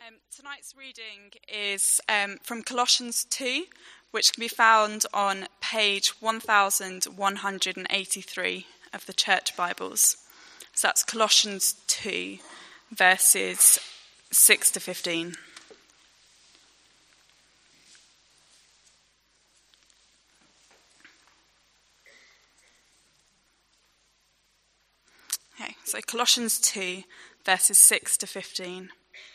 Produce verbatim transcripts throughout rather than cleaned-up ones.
Um, tonight's reading is um, from Colossians two, which can be found on page one thousand one hundred eighty-three of the Church Bibles. So that's Colossians two, verses six to fifteen. Okay, so Colossians two, verses six to fifteen.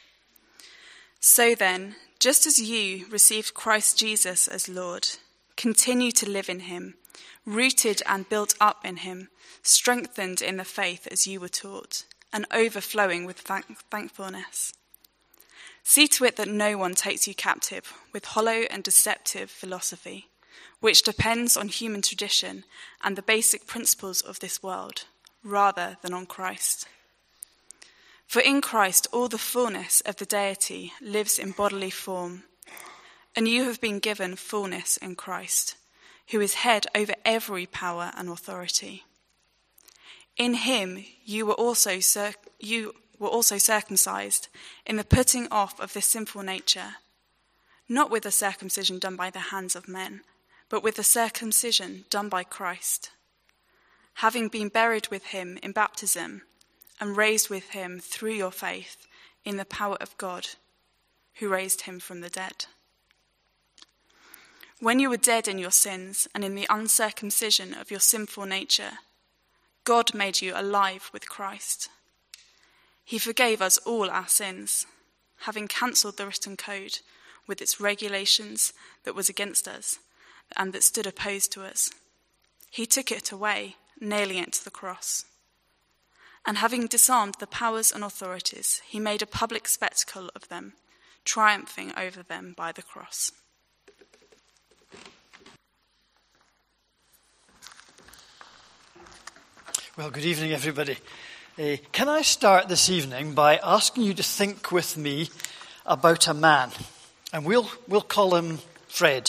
So then, just as you received Christ Jesus as Lord, continue to live in him, rooted and built up in him, strengthened in the faith as you were taught, and overflowing with thank- thankfulness. See to it that no one takes you captive with hollow and deceptive philosophy, which depends on human tradition and the basic principles of this world, rather than on Christ. For in Christ all the fullness of the deity lives in bodily form, and you have been given fullness in Christ, who is head over every power and authority. In him you were also cir- you were also circumcised in the putting off of the sinful nature, not with the circumcision done by the hands of men, but with the circumcision done by Christ, having been buried with him in baptism, and raised with him through your faith in the power of God, who raised him from the dead. When you were dead in your sins and in the uncircumcision of your sinful nature, God made you alive with Christ. He forgave us all our sins, having cancelled the written code with its regulations that was against us and that stood opposed to us. He took it away, nailing it to the cross. And having disarmed the powers and authorities, he made a public spectacle of them, triumphing over them by the cross. Well, good evening, everybody. Uh, can I start this evening by asking you to think with me about a man? And we'll, we'll call him Fred.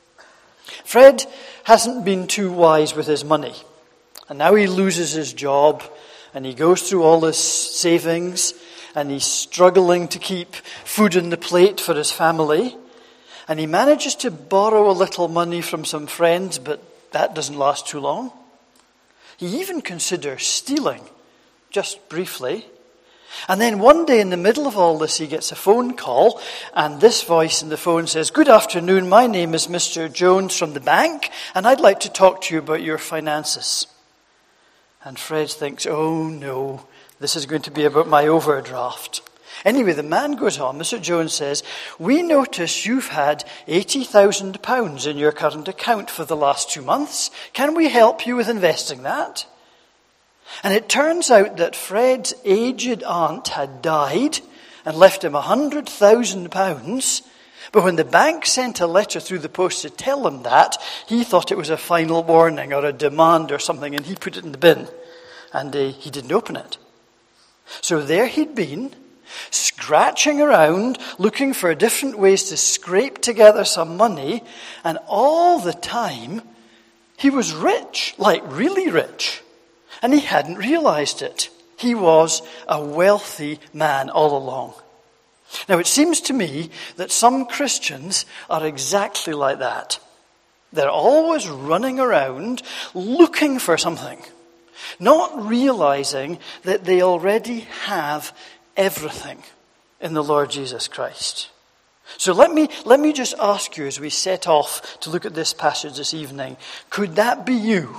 Fred hasn't been too wise with his money. And now he loses his job. And he goes through all his savings, and he's struggling to keep food on the plate for his family. And he manages to borrow a little money from some friends, but that doesn't last too long. He even considers stealing, just briefly. And then one day in the middle of all this, he gets a phone call, and this voice in the phone says, "Good afternoon, my name is Mister Jones from the bank, and I'd like to talk to you about your finances." And Fred thinks, oh no, this is going to be about my overdraft. Anyway, the man goes on. Mister Jones says, "We notice you've had eighty thousand pounds in your current account for the last two months. Can we help you with investing that?" And it turns out that Fred's aged aunt had died and left him one hundred thousand pounds. But when the bank sent a letter through the post to tell him that, he thought it was a final warning or a demand or something, and he put it in the bin. And uh, he didn't open it. So there he'd been, scratching around, looking for different ways to scrape together some money, and all the time, he was rich, like really rich. And he hadn't realized it. He was a wealthy man all along. Now, it seems to me that some Christians are exactly like that. They're always running around looking for something, not realizing that they already have everything in the Lord Jesus Christ. So let me, let me just ask you as we set off to look at this passage this evening, could that be you?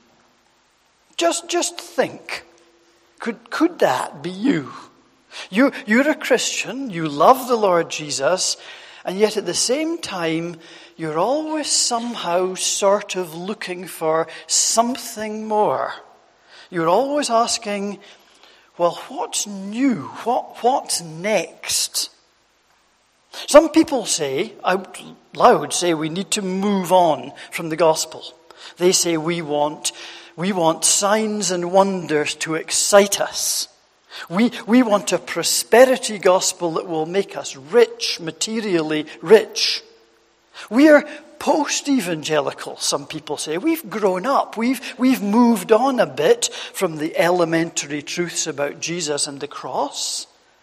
Just, just think. Could, could that be you? You, you're a Christian, you love the Lord Jesus, and yet at the same time, you're always somehow sort of looking for something more. You're always asking, well, what's new? What, what's next? Some people say, out loud say, we need to move on from the gospel. They say we want, we want signs and wonders to excite us. We, we want a prosperity gospel that will make us rich, materially rich. We are post-evangelical, some people say. We've grown up. We've, we've moved on a bit from the elementary truths about Jesus and the cross.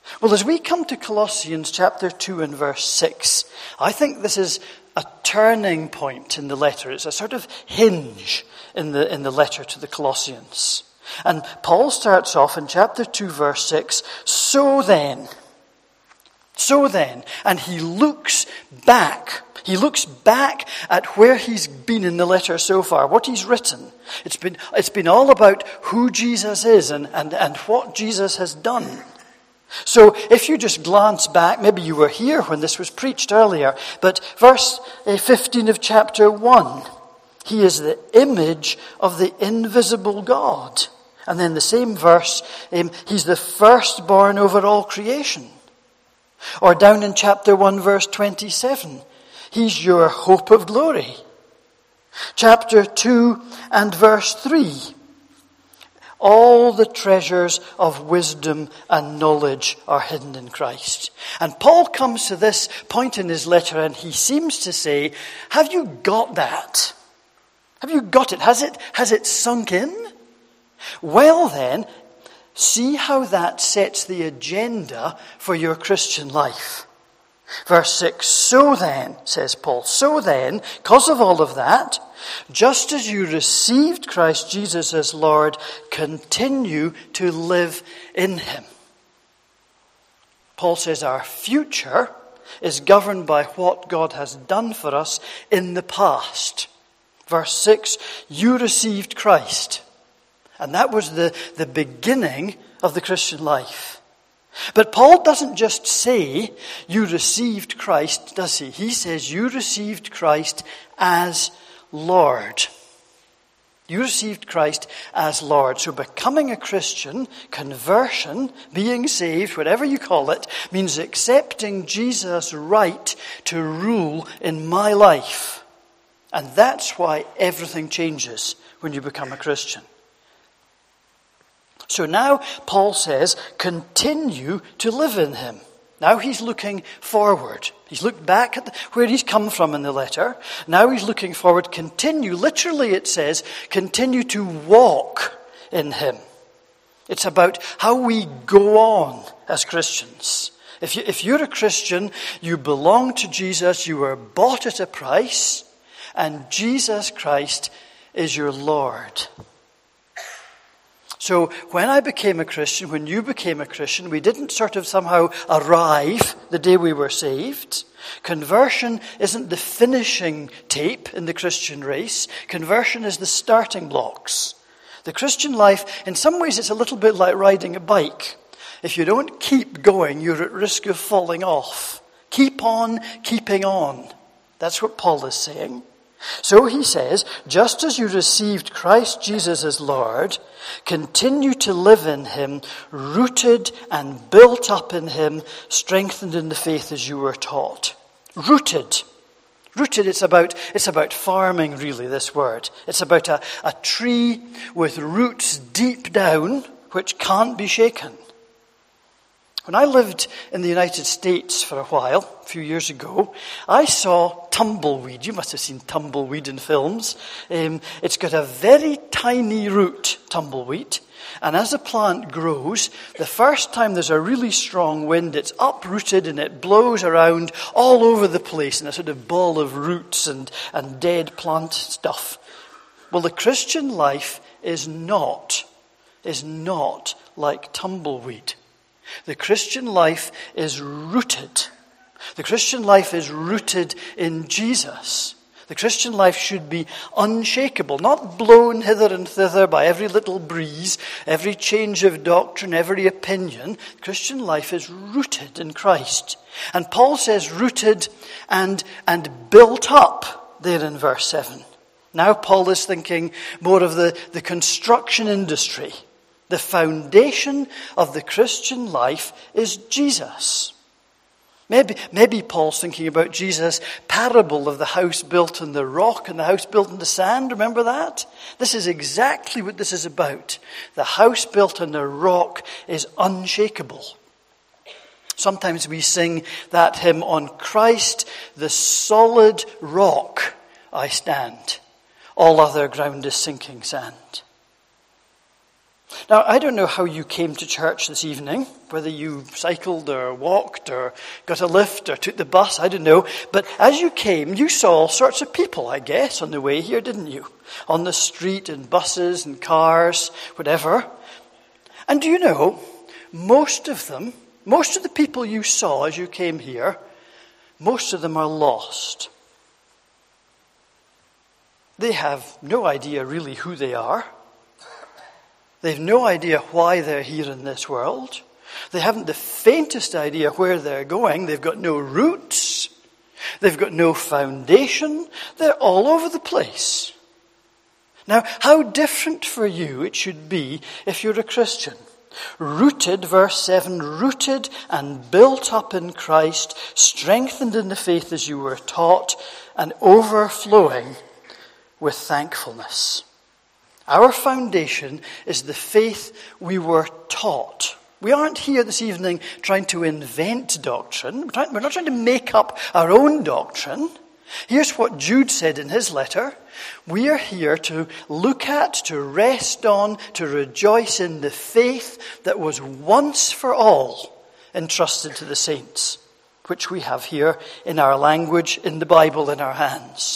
Well, as we come to Colossians chapter two and verse six, I think this is a turning point in the letter. It's a sort of hinge in the, in the letter to the Colossians. And Paul starts off in chapter two, verse six, so then, so then, and he looks back. He looks back at where he's been in the letter so far, what he's written. It's been, it's been all about who Jesus is and, and, and what Jesus has done. So if you just glance back, maybe you were here when this was preached earlier, but verse fifteen of chapter one, he is the image of the invisible God. And then the same verse, um, he's the firstborn over all creation. Or down in chapter one, verse twenty-seven, he's your hope of glory. Chapter two and verse three, all the treasures of wisdom and knowledge are hidden in Christ. And Paul comes to this point in his letter and he seems to say, have you got that? Have you got it? Has it, has it sunk in? Well then, see how that sets the agenda for your Christian life. Verse six, so then, says Paul, so then, because of all of that, just as you received Christ Jesus as Lord, continue to live in him. Paul says our future is governed by what God has done for us in the past. Verse six, you received Christ. And that was the, the beginning of the Christian life. But Paul doesn't just say you received Christ, does he? He says you received Christ as Lord. You received Christ as Lord. So becoming a Christian, conversion, being saved, whatever you call it, means accepting Jesus' right to rule in my life. And that's why everything changes when you become a Christian. So now Paul says, continue to live in him. Now he's looking forward. He's looked back at the, where he's come from in the letter. Now he's looking forward. Continue, literally it says, continue to walk in him. It's about how we go on as Christians. If, you, if you're a Christian, you belong to Jesus, you were bought at a price, and Jesus Christ is your Lord. So when I became a Christian, when you became a Christian, we didn't sort of somehow arrive the day we were saved. Conversion isn't the finishing tape in the Christian race. Conversion is the starting blocks. The Christian life, in some ways, it's a little bit like riding a bike. If you don't keep going, you're at risk of falling off. Keep on keeping on. That's what Paul is saying. So he says, just as you received Christ Jesus as Lord, continue to live in him, rooted and built up in him, strengthened in the faith as you were taught. Rooted. Rooted, it's about, it's about farming, really, this word. It's about a, a tree with roots deep down, which can't be shaken. When I lived in the United States for a while, a few years ago, I saw tumbleweed. You must have seen tumbleweed in films. Um, it's got a very tiny root, tumbleweed. And as the plant grows, the first time there's a really strong wind, it's uprooted and it blows around all over the place in a sort of ball of roots and, and dead plant stuff. Well, the Christian life is not, is not like tumbleweed. The Christian life is rooted. The Christian life is rooted in Jesus. The Christian life should be unshakable, not blown hither and thither by every little breeze, every change of doctrine, every opinion. The Christian life is rooted in Christ. And Paul says rooted and, and built up there in verse seven. Now Paul is thinking more of the, the construction industry. The foundation of the Christian life is Jesus. Maybe, maybe Paul's thinking about Jesus' parable of the house built on the rock and the house built on the sand. Remember that? This is exactly what this is about. The house built on the rock is unshakable. Sometimes we sing that hymn, on Christ, the solid rock I stand. All other ground is sinking sand. Now, I don't know how you came to church this evening, whether you cycled or walked or got a lift or took the bus, I don't know. But as you came, you saw all sorts of people, I guess, on the way here, didn't you? On the street, in buses and cars, whatever. And do you know, most of them, most of the people you saw as you came here, most of them are lost. They have no idea really who they are. They've no idea why they're here in this world. They haven't the faintest idea where they're going. They've got no roots. They've got no foundation. They're all over the place. Now, how different for you it should be if you're a Christian. Rooted, verse seven, rooted and built up in Christ, strengthened in the faith as you were taught, and overflowing with thankfulness. Our foundation is the faith we were taught. We aren't here this evening trying to invent doctrine. We're not trying to make up our own doctrine. Here's what Jude said in his letter. We are here to look at, to rest on, to rejoice in the faith that was once for all entrusted to the saints, which we have here in our language, in the Bible in our hands.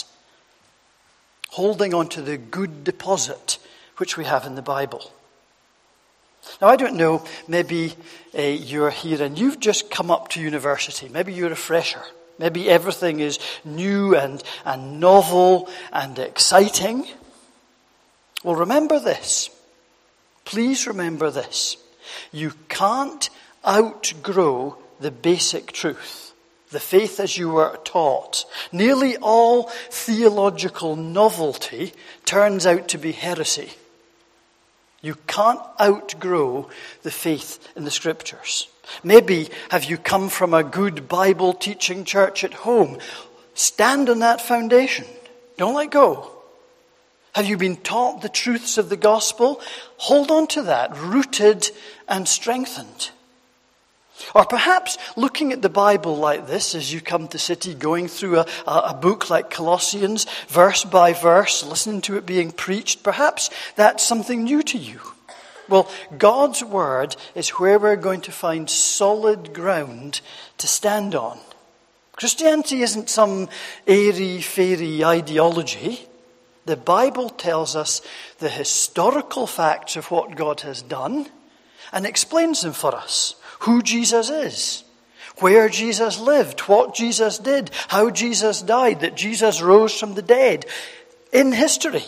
Holding on to the good deposit which we have in the Bible. Now, I don't know, maybe uh, you're here and you've just come up to university. Maybe you're a fresher. Maybe everything is new and, and novel and exciting. Well, remember this. Please remember this. You can't outgrow the basic truth. The faith as you were taught. Nearly all theological novelty turns out to be heresy. You can't outgrow the faith in the Scriptures. Maybe have you come from a good Bible teaching church at home? Stand on that foundation. Don't let go. Have you been taught the truths of the gospel? Hold on to that, rooted and strengthened. Or perhaps looking at the Bible like this as you come to City, going through a, a book like Colossians, verse by verse, listening to it being preached, perhaps that's something new to you. Well, God's word is where we're going to find solid ground to stand on. Christianity isn't some airy-fairy ideology. The Bible tells us the historical facts of what God has done and explains them for us. Who Jesus is, where Jesus lived, what Jesus did, how Jesus died, that Jesus rose from the dead in history.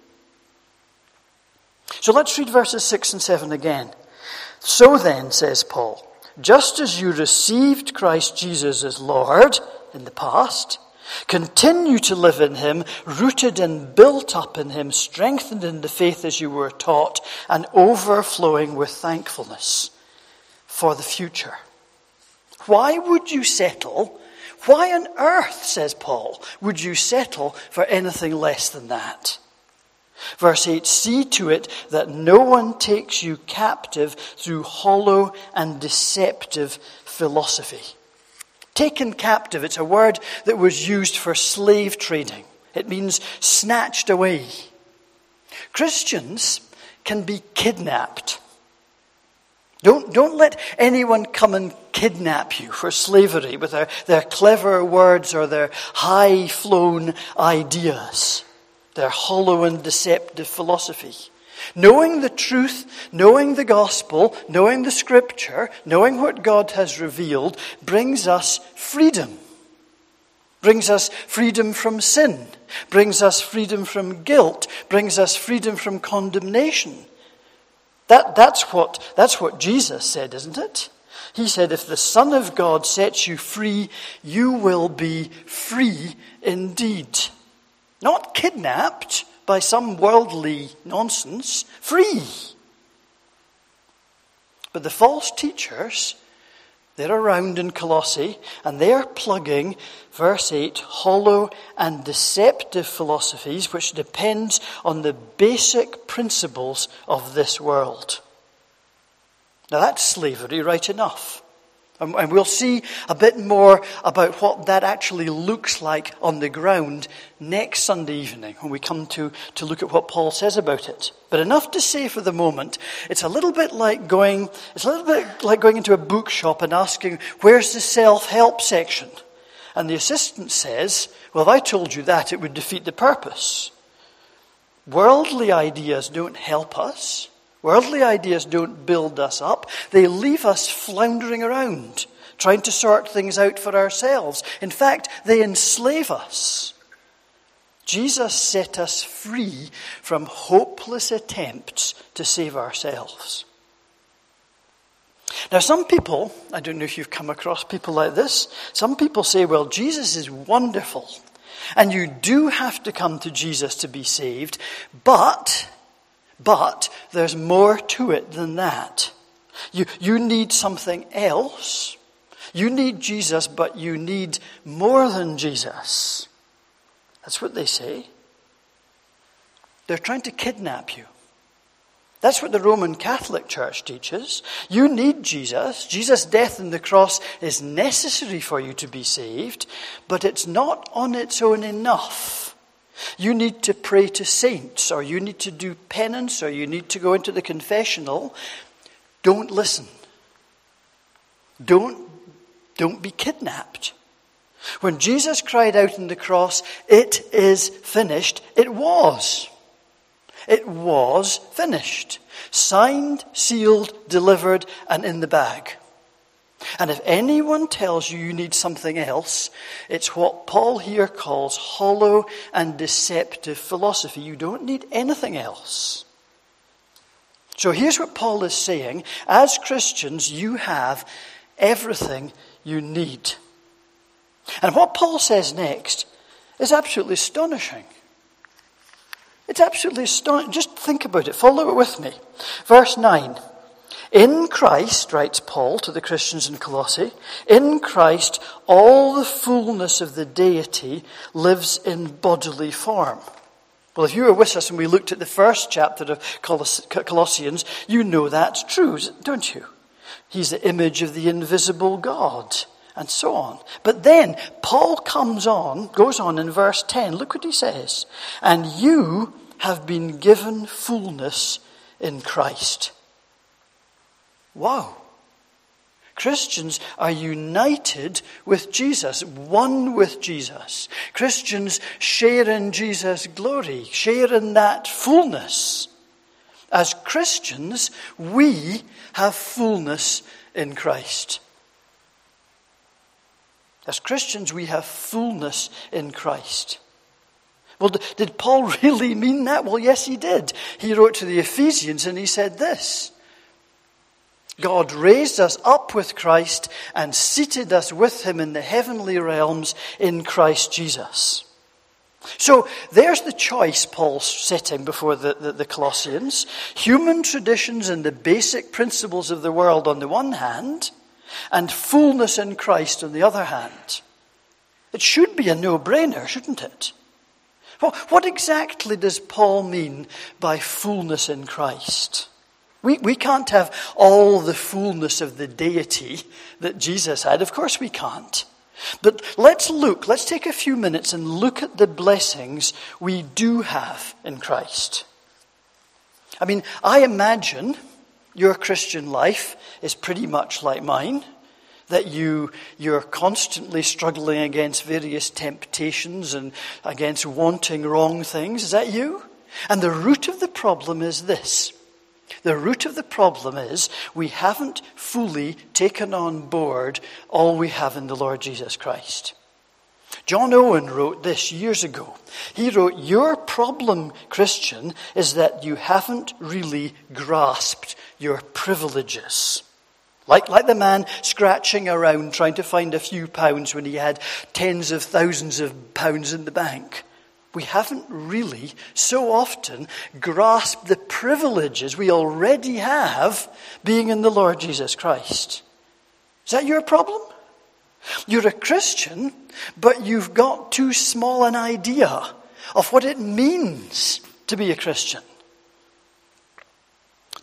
So let's read verses six and seven again. So then, says Paul, just as you received Christ Jesus as Lord in the past, continue to live in him, rooted and built up in him, strengthened in the faith as you were taught, and overflowing with thankfulness for the future. Why would you settle? Why on earth, says Paul, would you settle for anything less than that? Verse eight, see to it that no one takes you captive through hollow and deceptive philosophy. Taken captive, it's a word that was used for slave trading. It means snatched away. Christians can be kidnapped. Don't, don't let anyone come and kidnap you for slavery with their, their clever words or their high-flown ideas, their hollow and deceptive philosophy. Knowing the truth, knowing the gospel, knowing the scripture, knowing what God has revealed brings us freedom. Brings us freedom from sin. Brings us freedom from guilt. Brings us freedom from condemnation. That, that's what, that's what Jesus said, isn't it? He said, if the Son of God sets you free, you will be free indeed. Not kidnapped by some worldly nonsense, free. But the false teachers, they're around in Colossae, and they're plugging, verse eight, hollow and deceptive philosophies, which depends on the basic principles of this world. Now that's slavery right enough. And, and we'll see a bit more about what that actually looks like on the ground next Sunday evening when we come to, to look at what Paul says about it. But enough to say for the moment, it's a little bit like going, it's a little bit like going into a bookshop and asking, where's the self-help section? And the assistant says, well, if I told you that, it would defeat the purpose. Worldly ideas don't help us. Worldly ideas don't build us up. They leave us floundering around, trying to sort things out for ourselves. In fact, they enslave us. Jesus set us free from hopeless attempts to save ourselves. Now, some people, I don't know if you've come across people like this, some people say, well, Jesus is wonderful, and you do have to come to Jesus to be saved, but... But there's more to it than that. You, you need something else. You need Jesus, but you need more than Jesus. That's what they say. They're trying to kidnap you. That's what the Roman Catholic Church teaches. You need Jesus. Jesus' death on the cross is necessary for you to be saved, but it's not on its own enough. You need to pray to saints, or you need to do penance, or you need to go into the confessional. Don't listen. Don't, don't be kidnapped. When Jesus cried out on the cross, "It is finished," it was. It was finished. Signed, sealed, delivered, and in the bag. And if anyone tells you you need something else, it's what Paul here calls hollow and deceptive philosophy. You don't need anything else. So here's what Paul is saying. As Christians, you have everything you need. And what Paul says next is absolutely astonishing. It's absolutely astonishing. Just think about it. Follow it with me. Verse nine. In Christ, writes Paul to the Christians in Colossae, in Christ all the fullness of the deity lives in bodily form. Well, if you were with us when we looked at the first chapter of Colossians, you know that's true, don't you? He's the image of the invisible God, and so on. But then Paul comes on, goes on in verse ten. Look what he says. And you have been given fullness in Christ. Wow. Christians are united with Jesus, one with Jesus. Christians share in Jesus' glory, share in that fullness. As Christians, we have fullness in Christ. As Christians, we have fullness in Christ. Well, did Paul really mean that? Well, yes, he did. He wrote to the Ephesians and he said this. God raised us up with Christ and seated us with him in the heavenly realms in Christ Jesus. So there's the choice Paul's setting before the, the, the Colossians. Human traditions and the basic principles of the world on the one hand, and fullness in Christ on the other hand. It should be a no-brainer, shouldn't it? Well, what exactly does Paul mean by fullness in Christ? We, we can't have all the fullness of the deity that Jesus had. Of course we can't. But let's look, let's take a few minutes and look at the blessings we do have in Christ. I mean, I imagine your Christian life is pretty much like mine. That you, you're constantly struggling against various temptations and against wanting wrong things. Is that you? And the root of the problem is this. The root of the problem is we haven't fully taken on board all we have in the Lord Jesus Christ. John Owen wrote this years ago. He wrote, your problem, Christian, is that you haven't really grasped your privileges. Like, like the man scratching around trying to find a few pounds when he had tens of thousands of pounds in the bank. We haven't really, so often, grasped the privileges we already have being in the Lord Jesus Christ. Is that your problem? You're a Christian, but you've got too small an idea of what it means to be a Christian.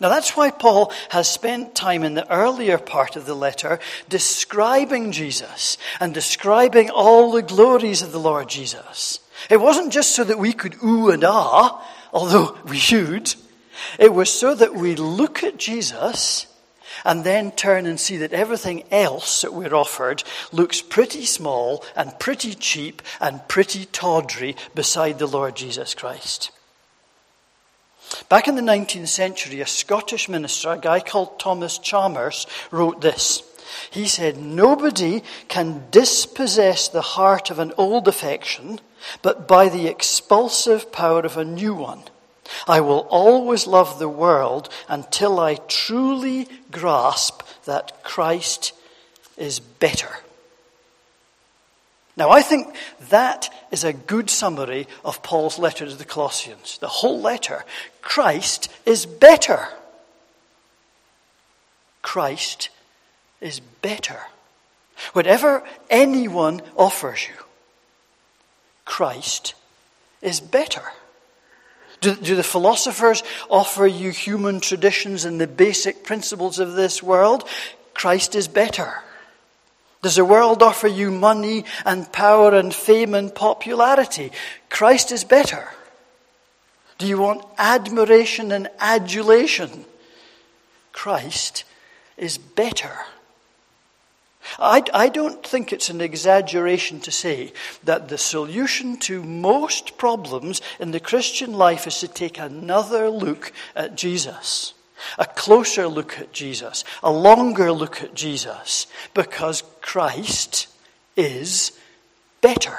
Now that's why Paul has spent time in the earlier part of the letter describing Jesus and describing all the glories of the Lord Jesus. It wasn't just so that we could ooh and ah, although we should. It was so that we look at Jesus and then turn and see that everything else that we're offered looks pretty small and pretty cheap and pretty tawdry beside the Lord Jesus Christ. Back in the nineteenth century, a Scottish minister, a guy called Thomas Chalmers, wrote this. He said, "Nobody can dispossess the heart of an old affection, but by the expulsive power of a new one. I will always love the world until I truly grasp that Christ is better." Now, I think that is a good summary of Paul's letter to the Colossians. The whole letter. Christ is better. Christ is better. Whatever anyone offers you, Christ is better. Do, do the philosophers offer you human traditions and the basic principles of this world? Christ is better. Does the world offer you money and power and fame and popularity? Christ is better. Do you want admiration and adulation? Christ is better. I, I don't think it's an exaggeration to say that the solution to most problems in the Christian life is to take another look at Jesus. A closer look at Jesus, a longer look at Jesus, because Christ is better.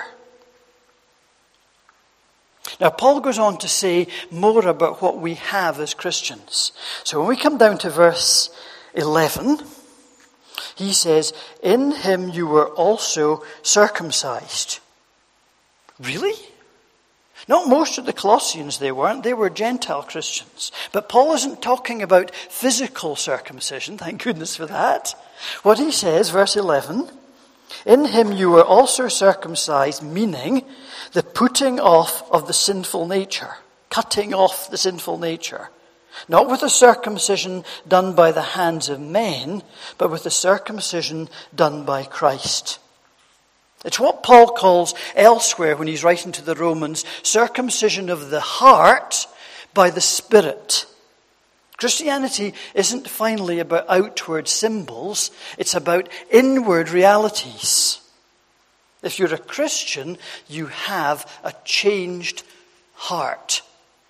Now, Paul goes on to say more about what we have as Christians. So when we come down to verse eleven, he says, "In him you were also circumcised." Really? Not most of the Colossians, they weren't. They were Gentile Christians. But Paul isn't talking about physical circumcision. Thank goodness for that. What he says, verse eleven, "In him you were also circumcised," meaning the putting off of the sinful nature, cutting off the sinful nature. Not with a circumcision done by the hands of men, but with a circumcision done by Christ. It's what Paul calls elsewhere when he's writing to the Romans, circumcision of the heart by the Spirit. Christianity isn't finally about outward symbols, it's about inward realities. If you're a Christian, you have a changed heart.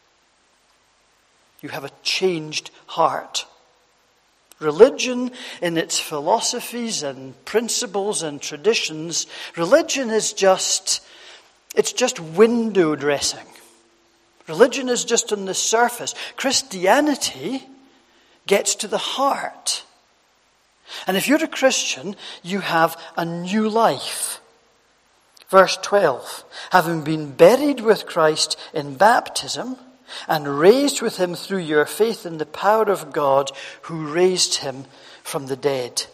You have a changed heart. Religion, in its philosophies and principles and traditions, religion is just, it's just window dressing. Religion is just on the surface. Christianity gets to the heart. And if you're a Christian, you have a new life. Verse twelve, "Having been buried with Christ in baptism, and raised with him through your faith in the power of God who raised him from the dead."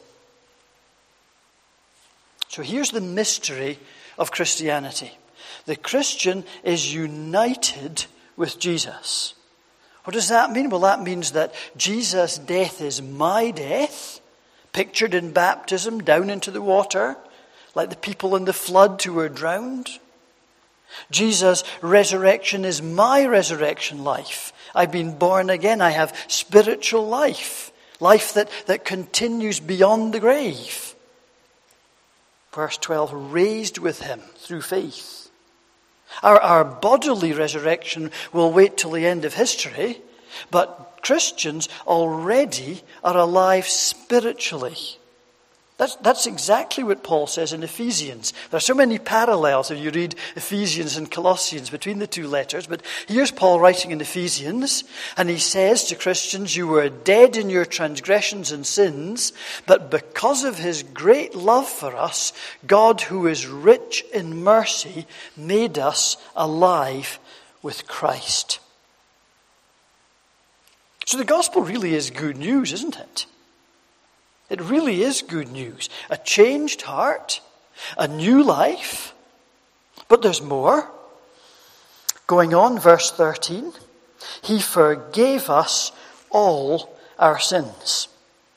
So here's the mystery of Christianity. The Christian is united with Jesus. What does that mean? Well, that means that Jesus' death is my death, pictured in baptism down into the water, like the people in the flood who were drowned. Jesus' resurrection is my resurrection life. I've been born again. I have spiritual life. Life that, that continues beyond the grave. Verse twelve, raised with him through faith. Our, our bodily resurrection will wait till the end of history, but Christians already are alive spiritually. That's, that's exactly what Paul says in Ephesians. There are so many parallels if you read Ephesians and Colossians between the two letters. But here's Paul writing in Ephesians, and he says to Christians, "You were dead in your transgressions and sins, but because of his great love for us, God, who is rich in mercy, made us alive with Christ." So the gospel really is good news, isn't it? It really is good news. A changed heart, a new life. But there's more. Going on, verse thirteen. "He forgave us all our sins.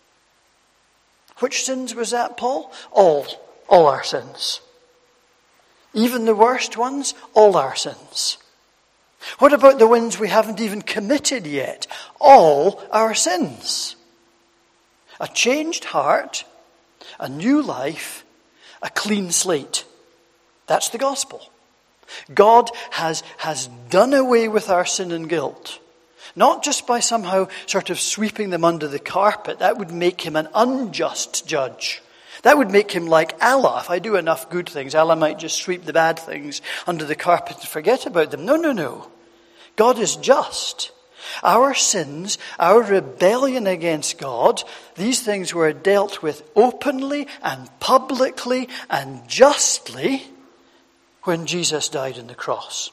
Which sins was that, Paul? All. All our sins. Even the worst ones, all our sins. What about the ones we haven't even committed yet? All our sins. A changed heart, a new life, a clean slate. That's the gospel. God has, has done away with our sin and guilt. Not just by somehow sort of sweeping them under the carpet. That would make him an unjust judge. That would make him like Allah. If I do enough good things, Allah might just sweep the bad things under the carpet and forget about them. No, no, no. God is just. Our sins, our rebellion against God, these things were dealt with openly and publicly and justly when Jesus died on the cross.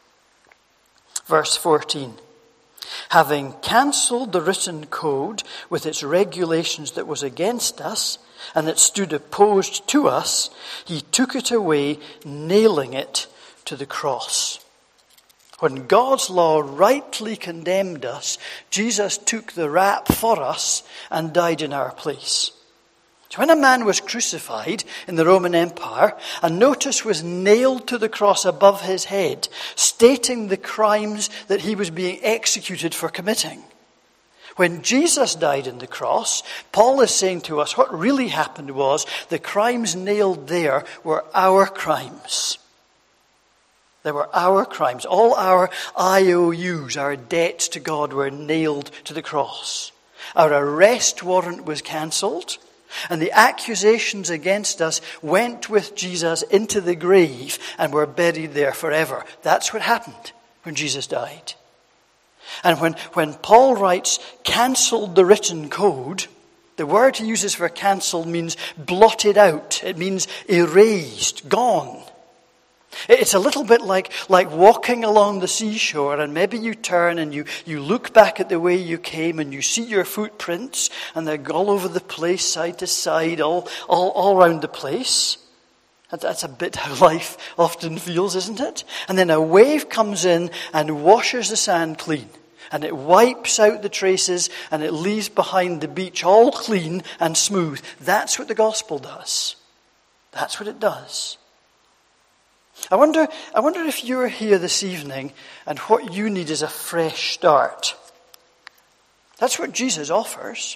Verse fourteen. Having cancelled the written code with its regulations that was against us and that stood opposed to us, he took it away, nailing it to the cross. When God's law rightly condemned us, Jesus took the rap for us and died in our place. So when a man was crucified in the Roman Empire, a notice was nailed to the cross above his head, stating the crimes that he was being executed for committing. When Jesus died on the cross, Paul is saying to us what really happened was the crimes nailed there were our crimes. They were our crimes. All our I O Us, our debts to God, were nailed to the cross. Our arrest warrant was cancelled. And the accusations against us went with Jesus into the grave and were buried there forever. That's what happened when Jesus died. And when, when Paul writes, cancelled the written code, the word he uses for cancelled means blotted out. It means erased, gone. It's a little bit like, like walking along the seashore, and maybe you turn and you, you look back at the way you came and you see your footprints and they're all over the place, side to side, all, all, all around the place. And that's a bit how life often feels, isn't it? And then a wave comes in and washes the sand clean. And it wipes out the traces and it leaves behind the beach all clean and smooth. That's what the gospel does. That's what it does. I wonder, I wonder if you're here this evening and what you need is a fresh start. That's what Jesus offers.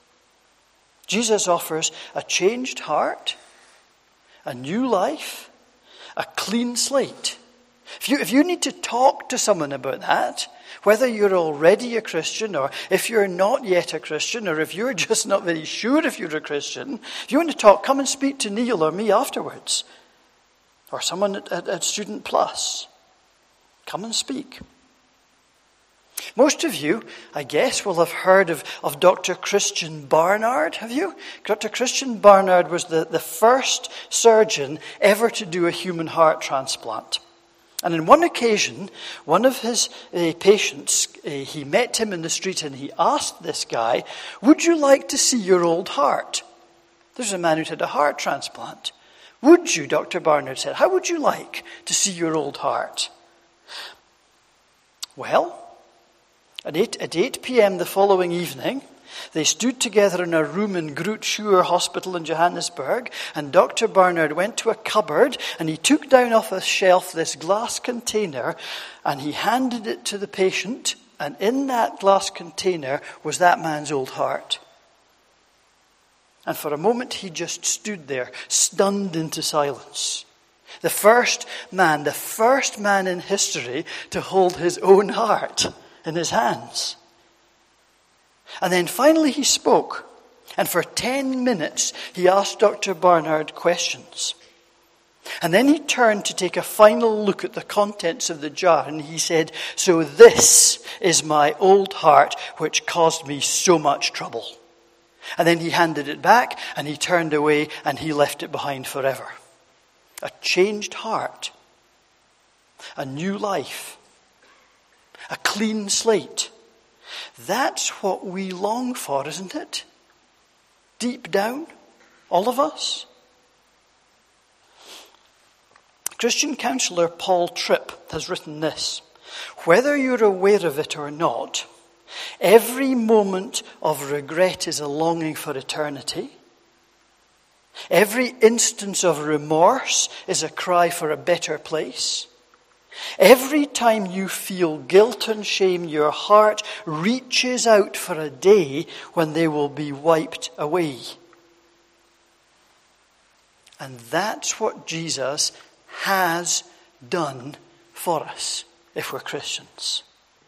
Jesus offers a changed heart, a new life, a clean slate. If you, if you need to talk to someone about that, whether you're already a Christian or if you're not yet a Christian or if you're just not very sure if you're a Christian, if you want to talk, come and speak to Neil or me afterwards. Or someone at, at, at Student Plus. Come and speak. Most of you, I guess, will have heard of, of Doctor Christian Barnard, have you? Doctor Christian Barnard was the, the first surgeon ever to do a human heart transplant. And on one occasion, one of his uh, patients, uh, he met him in the street and he asked this guy, would you like to see your old heart? There's a man who'd had a heart transplant. Would you, Doctor Barnard said, how would you like to see your old heart? Well, at eight, at eight p.m. the following evening, they stood together in a room in Groote Schuur Hospital in Johannesburg, and Doctor Barnard went to a cupboard and he took down off a shelf this glass container and he handed it to the patient, and in that glass container was that man's old heart. And for a moment he just stood there, stunned into silence. The first man, the first man in history to hold his own heart in his hands. And then finally he spoke. And for ten minutes he asked Doctor Barnard questions. And then he turned to take a final look at the contents of the jar. And he said, so this is my old heart which caused me so much trouble. And then he handed it back and he turned away and he left it behind forever. A changed heart. A new life. A clean slate. That's what we long for, isn't it? Deep down, all of us. Christian counselor Paul Tripp has written this. Whether you're aware of it or not, Every moment of regret is a longing for eternity. Every instance of remorse is a cry for a better place. Every time you feel guilt and shame, your heart reaches out for a day when they will be wiped away. And that's what Jesus has done for us if we're Christians.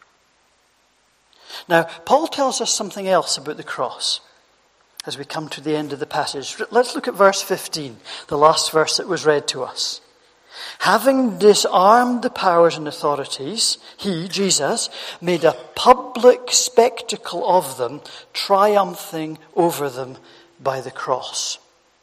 Now, Paul tells us something else about the cross as we come to the end of the passage. Let's look at verse fifteen, the last verse that was read to us. Having disarmed the powers and authorities, he, Jesus, made a public spectacle of them, triumphing over them by the cross.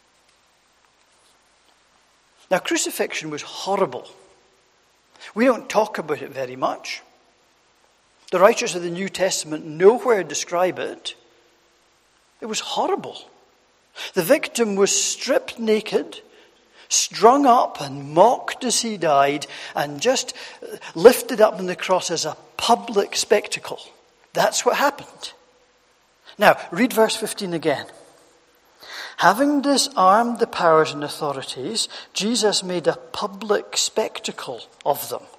Now, crucifixion was horrible. We don't talk about it very much. The writers of the New Testament nowhere describe it. It was horrible. The victim was stripped naked, strung up and mocked as he died, and just lifted up on the cross as a public spectacle. That's what happened. Now, read verse fifteen again. Having disarmed the powers and authorities, Jesus made a public spectacle of them.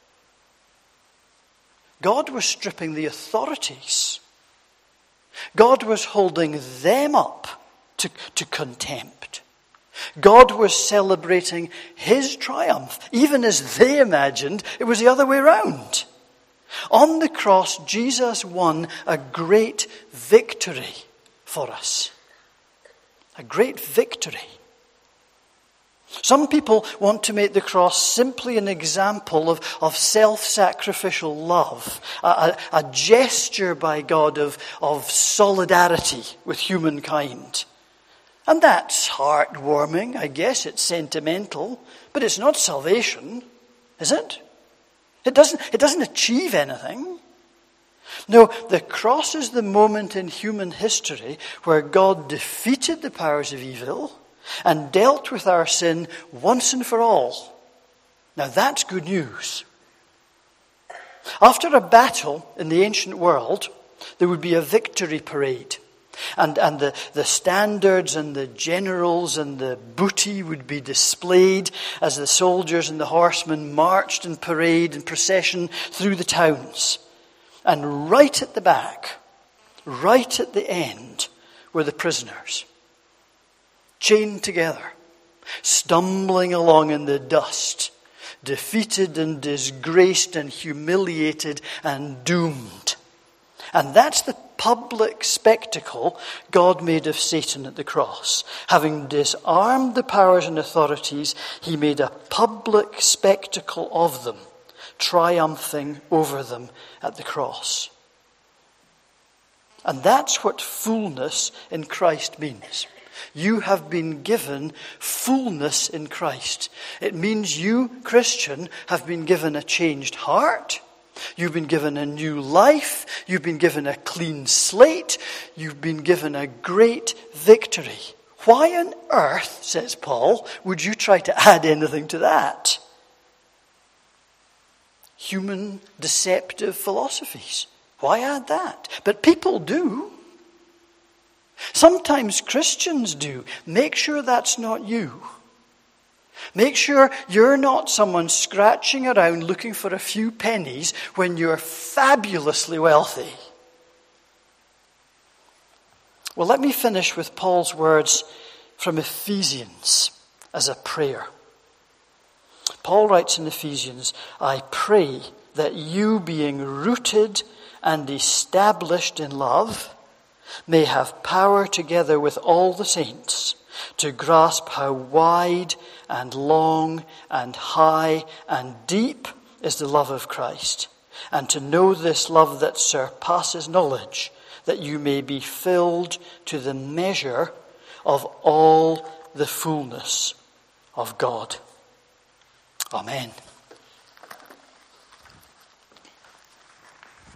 God was stripping the authorities. God was holding them up to, to contempt. God was celebrating his triumph, even as they imagined it was the other way around. On the cross, Jesus won a great victory for us. A great victory. Some people want to make the cross simply an example of, of self-sacrificial love, a, a, a gesture by God of, of solidarity with humankind. And that's heartwarming, I guess, it's sentimental, but it's not salvation, is it? It doesn't, it doesn't achieve anything. No, the cross is the moment in human history where God defeated the powers of evil and dealt with our sin once and for all. Now that's good news. After a battle in the ancient world, there would be a victory parade. And, and the, the standards and the generals and the booty would be displayed as the soldiers and the horsemen marched in parade and procession through the towns. And right at the back, right at the end, were the prisoners. Chained together, stumbling along in the dust, defeated and disgraced and humiliated and doomed. And that's the public spectacle God made of Satan at the cross. Having disarmed the powers and authorities, he made a public spectacle of them, triumphing over them at the cross. And that's what fullness in Christ means. You have been given fullness in Christ. It means you, Christian, have been given a changed heart. You've been given a new life. You've been given a clean slate. You've been given a great victory. Why on earth, says Paul, would you try to add anything to that? Human deceptive philosophies. Why add that? But people do. Sometimes Christians do. Make sure that's not you. Make sure you're not someone scratching around looking for a few pennies when you're fabulously wealthy. Well, let me finish with Paul's words from Ephesians as a prayer. Paul writes in Ephesians, I pray that you, being rooted and established in love, may have power together with all the saints to grasp how wide and long and high and deep is the love of Christ, and to know this love that surpasses knowledge, that you may be filled to the measure of all the fullness of God. Amen.